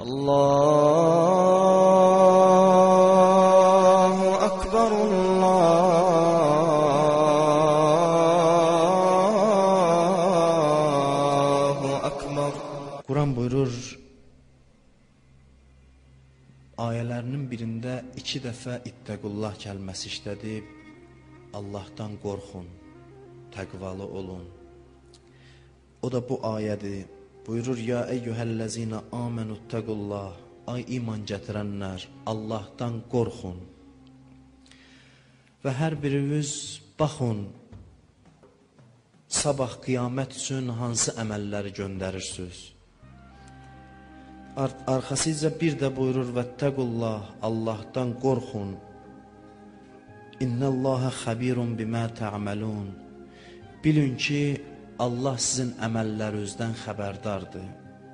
Allahu Ekber, Allahu Ekber. Quran buyurur, ayələrinin birində 2 dəfə ittəqullah kəlməsi işlədib, Allahdan qorxun, təqvalı olun. O da bu ayədir. Buyurur, ya eyyuhəl-ləzina amenuttəqullah, ay iman gətirənlər, Allahdan qorxun. Və hər biriniz baxın, sabah qiyamət üçün hansı əməlləri göndərirsiniz. Arxasıca bir də buyurur, vəttəqullah, Allahdan qorxun. İnnəllaha xəbirun bimə tə'məlun. Bilin ki, Allah sizin əməllərinizdən xəbərdardır.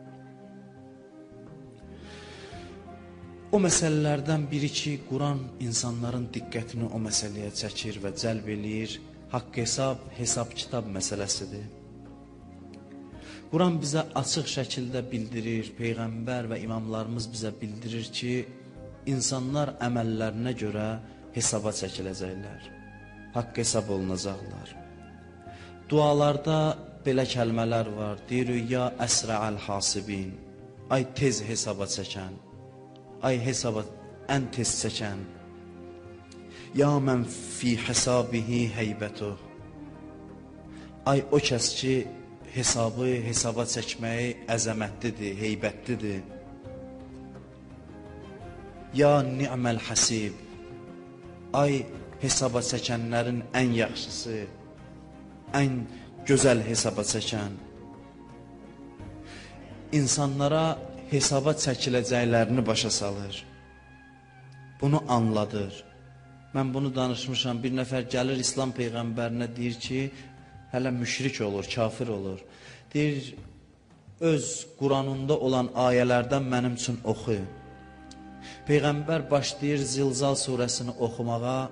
O məsələlərdən biri ki, Quran insanların diqqətini o məsələyə çəkir və cəlb eləyir, haqq hesab kitab məsələsidir. Quran bizə açıq şəkildə bildirir, Peyğəmbər və imamlarımız bizə bildirir ki, insanlar əməllərinə görə hesaba çəkiləcəklər, haqq hesab olunacaqlar. Dualarda belə kəlmələr var, deyir, ya əsrə'əl hasibin, ay tez hesaba çəkən, ay hesaba ən tez çəkən, ya mən fi hesabihi heybətuh, ay o kəs ki, hesaba çəkməyi əzəmətlidir, heybətlidir. Ya ni'məl hasib, ay hesaba çəkənlərin ən yaxşısı, ən gözəl hesaba çəkən. İnsanlara hesaba çəkiləcəklərini başa salır. Bunu anladır. Mən bunu danışmışam, bir nəfər gəlir İslam Peyğəmbərinə deyir ki, hələ müşrik olur, kafir olur. Deyir, öz Quranında olan ayələrdən mənim üçün oxu. Peyğəmbər başlayır Zilzal surəsini oxumağa.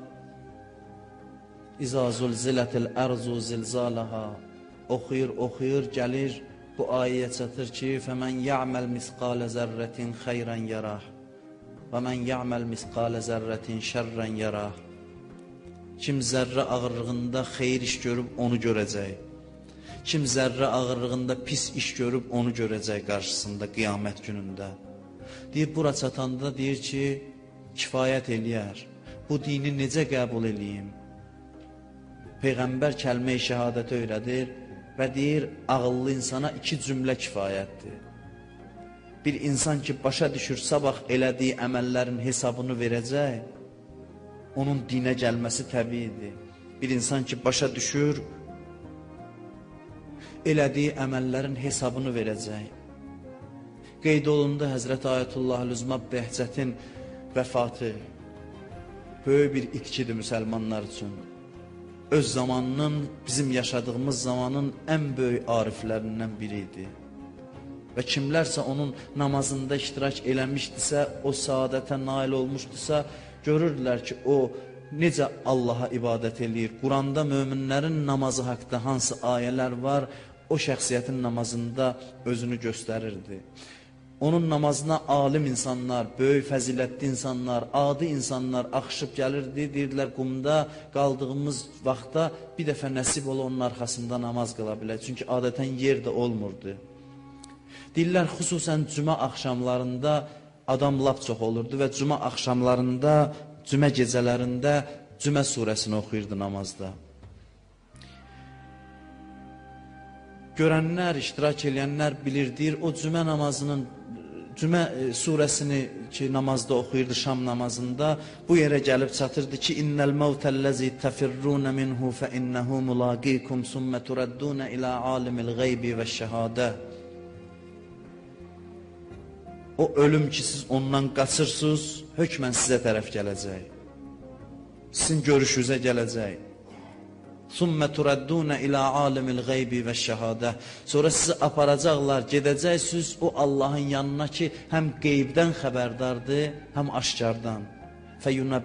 İza zulzilətil ərzu zilzalaha. Oxuyur, gəlir bu ayəyə çatır ki, fəmən ya'məl misqalə zərrətin xeyrən yarah və mən ya'məl misqalə zərrətin şərrən yarah. Kim zərrə ağırlığında xeyir iş görüb onu görəcək. Kim zərrə ağırlığında pis iş görüb onu görəcək qarşısında qiyamət günündə. Deyir, bura çatanda deyir ki, kifayət eləyər. Bu dini necə qəbul eləyim? Peyğəmbər kəlmə-i şəhadəti öyrədir və deyir, ağıllı insana 2 cümlə kifayətdir. Bir insan ki, başa düşür, sabah elədiyi əməllərin hesabını verəcək, onun dinə gəlməsi təbiidir. Bir insan ki, başa düşür, elədiyi əməllərin hesabını verəcək. Qeyd olundu Həzrəti Ayətullah Behçətin vəfatı böyük bir itkidir müsəlmanlar üçün. Öz zamanının, bizim yaşadığımız zamanın ən böyük ariflərindən biriydi. Və kimlərsə onun namazında iştirak eləmişdisə, o saadətə nail olmuşdusa, görürdülər ki, o necə Allaha ibadət eləyir. Quranda möminlərin namazı haqda hansı ayələr var, o şəxsiyyətin namazında özünü göstərirdi. Onun namazına alim insanlar, böyük fəzilətli insanlar, adi insanlar axışıb gəlirdi, deyirdilər, qumda qaldığımız vaxtda bir dəfə nəsib ola onun arxasında namaz qıla bilər. Çünki adətən yer də olmurdu. Deyirlər, xüsusən cümə axşamlarında adam lap çox olurdu və cümə axşamlarında, cümə gecələrində cümə surəsini oxuyurdu namazda. Görənlər, iştirak eləyənlər bilir, deyir, o cümə namazının, cümə surəsini ki, namazda oxuyurdu şam namazında, bu yerə gəlib çatırdı ki, İnnəl məvtəlləzi təfirrunə minhu fə innəhu mulaqikum sümmə turaddunə ilə alimil qeybi və şəhadə. O ölüm ki, siz ondan qaçırsınız, hökmən sizə tərəf gələcək. Sizin görüşünüzə gələcək. Sümmə turaddunə ilə alimil qeybi və şəhadə. Sonra sizi aparacaqlar, gedəcəksiniz o Allahın yanına ki, həm qeybdən xəbərdardır, həm aşkardan.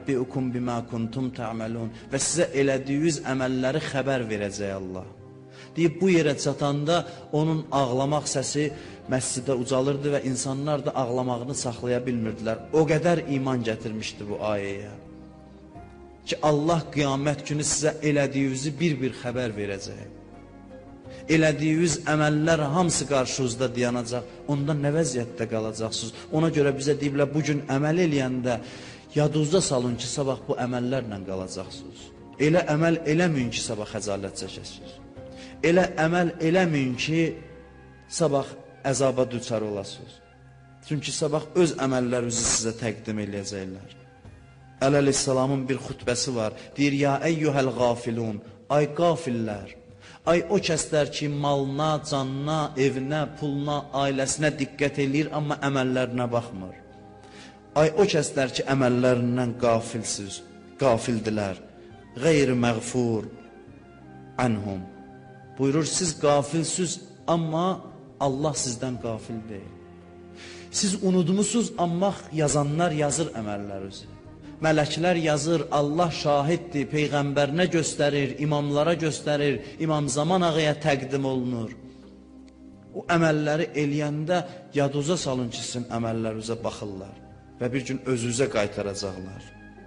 Fəyunəbbiukum bimə kuntum tə'məlun. Və sizə elədiyiniz əməlləri xəbər verəcək Allah. Deyib, bu yerə çatanda onun ağlamaq səsi məscidə ucalırdı və insanlar da ağlamağını saxlaya bilmirdilər. O qədər iman gətirmişdi bu ayəyə. Ki, Allah qiyamət günü sizə elədiyinizi bir-bir xəbər verəcək. Elədiyiniz əməllər hamısı qarşınızda dayanacaq. Onda nə vəziyyətdə qalacaqsınız? Ona görə bizə deyiblər, bugün əməl eləyəndə yadınızda salın ki, sabah bu əməllərlə qalacaqsınız. Elə əməl eləməyin ki, sabah xəcalət çəkəsiniz. Elə əməl eləməyin ki, sabah əzaba düçar olasınız. Çünki sabah öz əməllərinizi sizə təqdim eləyəcəklər. Əleyhissalamın bir xutbəsi var. Deyir, ya əyyuhəl qafilun, ay qafillər, ay o kəslər ki, malına, canına, evinə, puluna, ailəsinə diqqət eləyir, amma əməllərinə baxmır. Ay o kəslər ki, əməllərindən qafildilər. Qeyri məğfur ənhum. Buyurur, siz qafilsiniz, amma Allah sizdən qafil deyil. Siz unudmusunuz, amma yazanlar yazır əməllərinizi. Mələklər yazır, Allah şahiddir, Peyğəmbərinə göstərir, imamlara göstərir, İmam Zaman ağaya təqdim olunur. O əməlləri eləyəndə yadınıza salın ki, sizin əməllərinizə baxırlar və bir gün özünüzə qaytaracaqlar.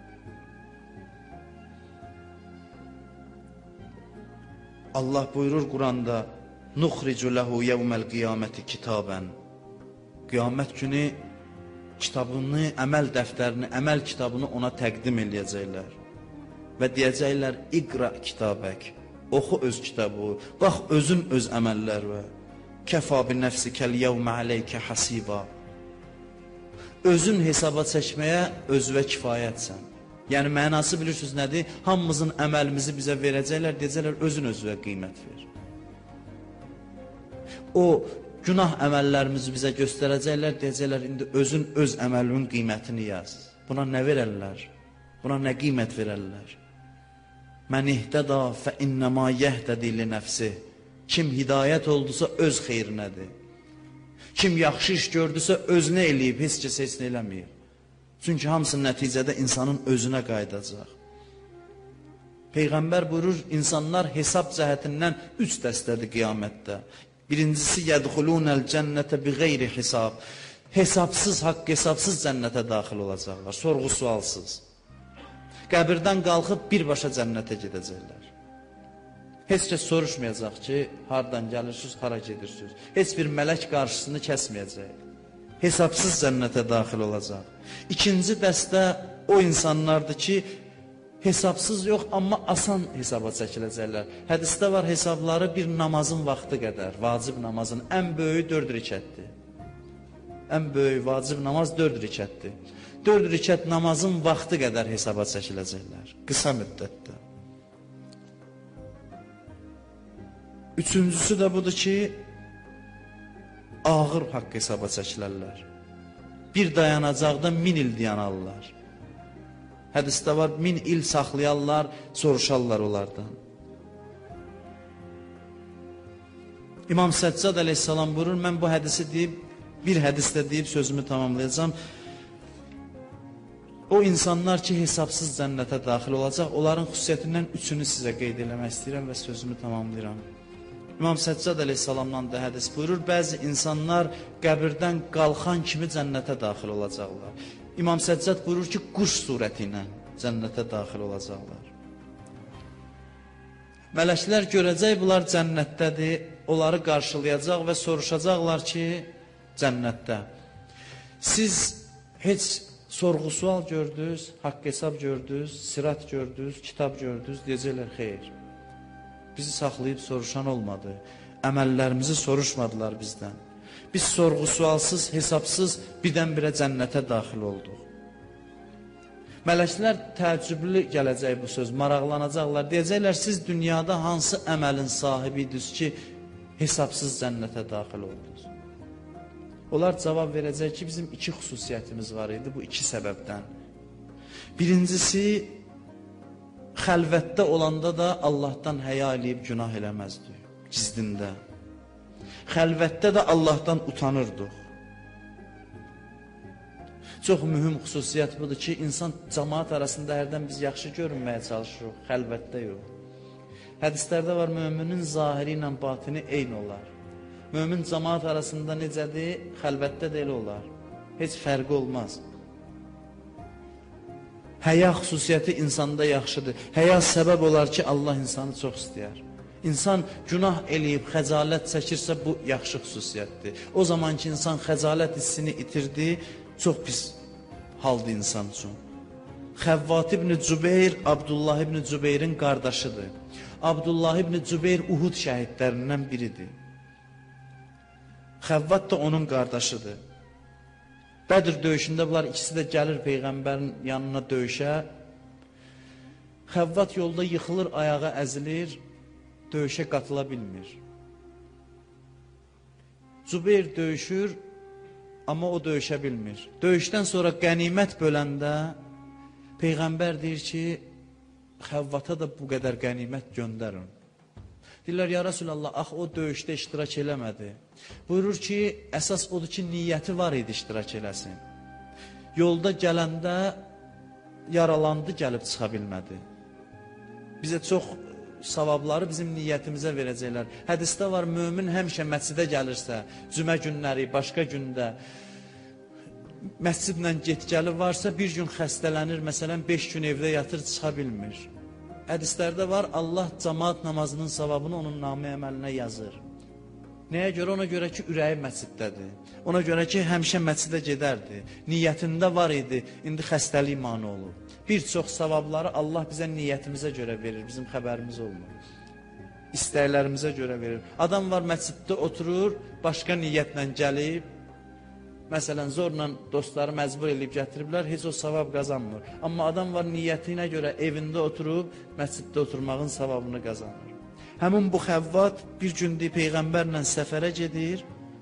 Allah buyurur Quranda, Nuxricu ləhu yevməl qiyaməti kitabən. Qiyamət günü kitabını, əməl dəftərini, əməl kitabını ona təqdim eləyəcəklər. Və deyəcəklər, İqra kitabək, oxu öz kitabı, bax özün öz əməllərə. Kəfa bi nəfsikəl yevmə aleykə hasiba. Özün hesaba çəkməyə özvə kifayətsən. Yəni mənası bilirsiniz nədir? Hamımızın əməlimizi bizə verəcəklər, deyəcəklər, özün özvə qiymət ver. O günah əməllərimizi bizə göstərəcəklər, deyəcəklər, indi özün öz əməlinin qiymətini yaz. Buna nə verərlər? Buna nə qiymət verərlər? Mən ihtəda fə innəma yəhdədi li nəfsi. Kim hidayət oldusa öz xeyrinədir. Kim yaxşı iş gördüsə özünə eləyib, heç kəs heç nə eləməyib. Çünki hamısı nəticədə insanın özünə qayıdacaq. Peyğəmbər buyurur, insanlar hesab cəhətindən 3 dəstədir qiyamətdə. Birincisi, yədxulunəl cənnətə bi qeyri hesab. Hesabsız, haqq hesabsız cənnətə daxil olacaqlar, sorğu sualsız. Qəbirdən qalxıb birbaşa cənnətə gedəcəklər. Heç kəs soruşmayacaq ki, hardan gəlirsiniz, hara gedirsiniz. Heç bir mələk qarşısını kəsməyəcək. Hesabsız cənnətə daxil olacaq. İkinci dəstə o insanlardır ki, hesabsız yox, amma asan hesaba çəkiləcəklər. Hədisdə var, hesabları bir namazın vaxtı qədər, vacib namazın ən böyüyü 4 rükətdir. Ən böyük vacib namaz 4 rükətdir. 4 rükət namazın vaxtı qədər hesaba çəkiləcəklər, qısa müddətdə. Üçüncüsü də budur ki, ağır haqq hesaba çəkilərlər. Bir dayanacaqda 1000 il dayanarlar. Hədisdə var, 1000 il saxlayarlar, soruşarlar onlardan. İmam Səccad əleyhissalam buyurur, mən bu hədisi deyib, bir hədisdə deyib sözümü tamamlayacağım. O insanlar ki, hesabsız cənnətə daxil olacaq, onların xüsusiyyətindən 3-ünü sizə qeyd eləmək istəyirəm və sözümü tamamlayıram. İmam Səccad əleyhissalamdan da hədis buyurur, bəzi insanlar qəbirdən qalxan kimi cənnətə daxil olacaqlar. İmam Səccad buyurur ki, quş surəti ilə cənnətə daxil olacaqlar. Mələklər görəcək, bunlar cənnətdədir, onları qarşılayacaq və soruşacaqlar ki, cənnətdə. Siz heç sorğu-sual gördünüz, haqq hesab gördünüz, sirat gördünüz, kitab gördünüz, deyəcəklər, xeyr. Bizi saxlayıb soruşan olmadı, əməllərimizi soruşmadılar bizdən. Biz sorğu-sualsız, hesabsız birdən-birə cənnətə daxil olduq. Mələklər təəccüblü gələcək bu söz, maraqlanacaqlar. Deyəcəklər, siz dünyada hansı əməlin sahibiydiniz ki, hesabsız cənnətə daxil oldunuz? Onlar cavab verəcək ki, bizim 2 xüsusiyyətimiz var idi bu 2 səbəbdən. Birincisi, xəlvətdə olanda da Allahdan həya eləyib günah eləməzdik, gizdində. Xəlvətdə də Allahdan utanırdıq. Çox mühüm xüsusiyyət budur ki, insan cəmaat arasında hərdən biz yaxşı görünməyə çalışırıq, xəlvətdə yox. Hədislərdə var, möminin zahiri ilə batini eyni olar. Mömin cəmaat arasında necədir, xəlvətdə də elə olar. Heç fərqi olmaz. Həya xüsusiyyəti insanda yaxşıdır. Həya səbəb olar ki, Allah insanı çox istəyər. İnsan günah eləyib, xəcalət çəkirsə, bu yaxşı xüsusiyyətdir. O zaman ki, insan xəcalət hissini itirdi, çox pis haldır insan üçün. Xəvvat ibn Cübeyr, Abdullah ibn Cübeyrin qardaşıdır. Abdullah ibn Cübeyr Uhud şəhidlərindən biridir. Xəvvat da onun qardaşıdır. Bədir döyüşündə bunlar ikisi də gəlir Peyğəmbərin yanına döyüşə. Xəvvat yolda yıxılır, ayağa əzilir, döyüşə qatıla bilmir. Cübeyr döyüşür, amma o döyüşə bilmir. Döyüşdən sonra qənimət böləndə Peyğəmbər deyir ki, Xəvvata da bu qədər qənimət göndərin. Deyirlər, ya Rasulallah, axı o döyüşdə iştirak eləmədi. Buyurur ki, əsas odur ki, niyyəti var idi iştirak eləsin. Yolda gələndə yaralandı, gəlib çıxa bilmədi. Bizə çox savabları bizim niyyətimizə verəcəklər. Hədisdə var, mömin həmişə məscidə gəlirsə, cümə günləri, başqa gündə, məscidlə get-gəli varsa, bir gün xəstələnir, məsələn, 5 gün evdə yatır, çıxa bilmir. Hədislərdə var, Allah cəmaat namazının savabını onun namı əməlinə yazır. Nəyə görə? Ona görə ki, ürəyi məsciddədir. Ona görə ki, həmişə məscidə gedərdi. Niyyətində var idi, indi xəstəlik mane olur. Bir çox savabları Allah bizə niyyətimizə görə verir, bizim xəbərimiz olmur. İstəklərimizə görə verir. Adam var, məsciddə oturur, başqa niyyətlə gəlib, məsələn, zorla dostları məcbur edib gətiriblər, heç o savab qazanmır. Amma adam var, niyyətinə görə evində oturub, məsciddə oturmağın savabını qazanır. Həmin bu Xəvvat bir gündür Peyğəmbərlə səfərə gedir,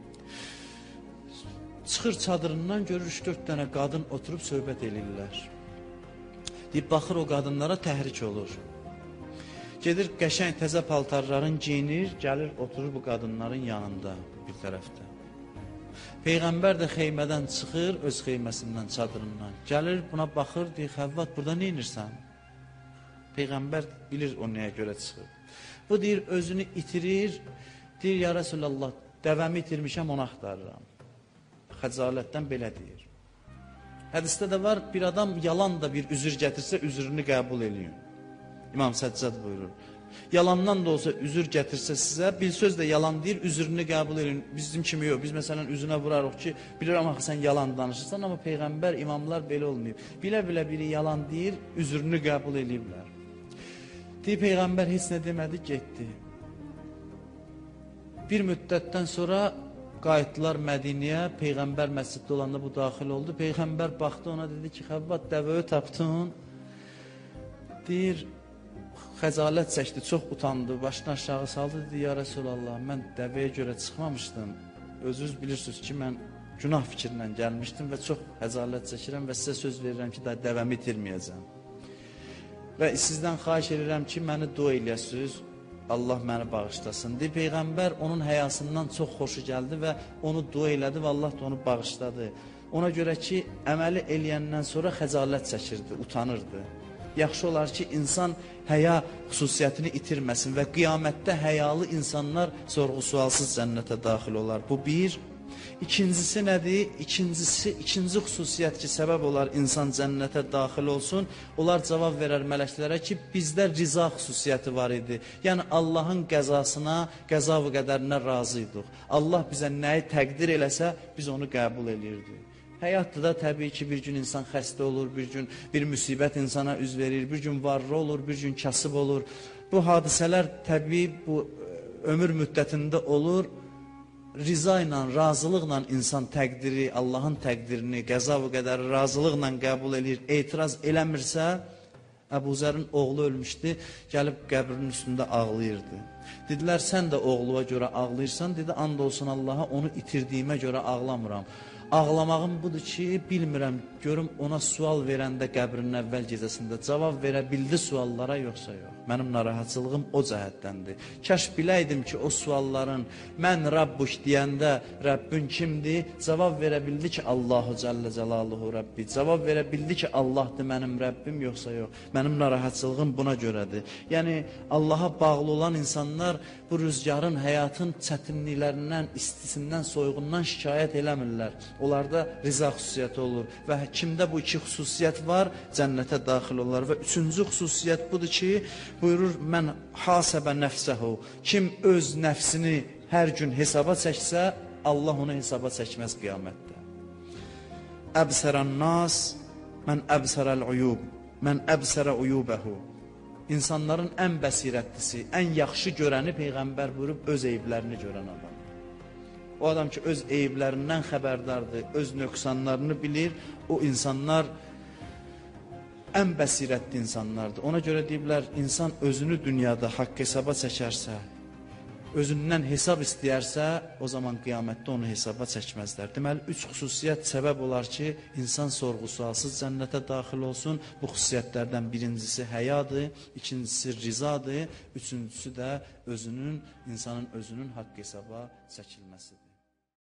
çıxır çadırından, görür 3-4 dənə qadın oturub söhbət edirlər. Deyib, baxır o qadınlara təhrik olur. Gedir, qəşəng təzə paltarların giyinir, gəlir, oturur bu qadınların yanında bir tərəfdə. Peyğəmbər də xeymədən çıxır, öz xeyməsindən, çadırından. Gəlir, buna baxır, deyir, Xəvvat, burada nə inirsən? Peyğəmbər bilir o nəyə görə çıxır. Bu deyir, özünü itirir, deyir, ya Rasulallah, dəvəmi itirmişəm, onu axtarıram. Xəcalətdən belə deyir. Hədisdə də var, bir adam yalan da bir üzür gətirsə, üzrünü qəbul eləyin. İmam Səccad buyurur. Yalandan da olsa üzür gətirsə sizə, bir söz də yalan deyir, üzrünü qəbul edin. Bizim kimi yox, biz məsələn üzünə vurarıq ki, bilirəm axı sən yalan danışırsan, amma Peyğəmbər, imamlar belə olmayıb. Bilə-bilə biri yalan deyir, üzrünü qəbul ediblər. Deyir, Peyğəmbər heç nə demədi, getdi. Bir müddətdən sonra qayıtdılar Mədiniyə, Peyğəmbər məsciddə olanda bu daxil oldu. Peyğəmbər baxdı ona, dedi ki, Xəvvat, dəvəyi tapdın. Deyir, xəcalət çəkdi, çox utandı, başını aşağı saldı, dedi, ya Rasulallah, mən dəvəyə görə çıxmamışdım. Özünüz bilirsiniz ki, mən günah fikrindən gəlmişdim və çox xəcalət çəkirəm və sizə söz verirəm ki, daha dəvəmi itirməyəcəm. Və sizdən xahiş edirəm ki, məni dua eləyəsiniz, Allah məni bağışlasın. Deyir, Peyğəmbər onun həyasından çox xoşu gəldi və onu dua elədi və Allah da onu bağışladı. Ona görə ki, əməli eləyəndən sonra xəcalət çəkirdi, utanırdı. Yaxşı olar ki, insan həya xüsusiyyətini itirməsin və qiyamətdə həyalı insanlar sorğu-sualsız cənnətə daxil olar. Bu bir. İkincisi nədir? İkinci xüsusiyyət ki, səbəb olar insan cənnətə daxil olsun. Onlar cavab verər mələklərə ki, bizdə riza xüsusiyyəti var idi. Yəni, Allahın qəzasına, qəza və qədərinə razı idik. Allah bizə nəyi təqdir eləsə, biz onu qəbul edirdik. Həyatda da təbii ki, bir gün insan xəstə olur, bir gün bir müsibət insana üz verir, bir gün varlı olur, bir gün kasıb olur. Bu hadisələr təbii bu ömür müddətində olur. Riza ilə, razılıqla insan təqdiri, Allahın təqdirini, qəza və qədəri razılıqla qəbul edir, etiraz eləmirsə, Əbu Zərin oğlu ölmüşdü, gəlib qəbrinin üstündə ağlayırdı. Dedilər, sən də oğluğa görə ağlayırsan, dedi, and olsun Allaha, onu itirdiyimə görə ağlamıram. Ağlamağım budur ki, bilmirəm, görüm ona sual verəndə qəbrinin əvvəl gecəsində cavab verə bildi suallara, yoxsa yox. Mənim narahatçılığım o cəhətdəndir. Kəş biləydim ki, o sualların mən Rabbuş deyəndə Rəbbin kimdir? Cavab verə bildi ki, Allahu Cəllə Cəlaluhu Rəbbi. Cavab verə bildi ki, Allahdır mənim Rəbbim, yoxsa yox. Mənim narahatçılığım buna görədir. Yəni, Allaha bağlı olan insanlar bu rüzgarın, həyatın çətinliklərindən, istisindən, soyuğundan şikayət eləmirlər. Onlarda riza xüsusiyyəti olur və kimdə bu iki xüsusiyyət var, cənnətə daxil olar. Və üçüncü xüsusiyyət budur ki, buyurur, mən hasəbə nəfsəhu, kim öz nəfsini hər gün hesaba çəksə, Allah onu hesaba çəkməz qiyamətdə. Əbsərən nas, mən əbsərəl uyub, mən əbsərə uyubəhu. İnsanların ən bəsirətlisi, ən yaxşı görəni Peyğəmbər buyurub, öz eyiblərini görən adam. O adam ki, öz eyiblərindən xəbərdardır, öz nöqsanlarını bilir, o insanlar ən bəsirətli insanlardır. Ona görə deyiblər, insan özünü dünyada haqq hesaba çəkərsə, özündən hesab istəyərsə, o zaman qiyamətdə onu hesaba çəkməzlər. Deməli, üç xüsusiyyət səbəb olar ki, insan sorğu-sualsız cənnətə daxil olsun. Bu xüsusiyyətlərdən birincisi həyadır, ikincisi rizadır, üçüncüsü də insanın özünün haqq hesaba çəkilməsidir.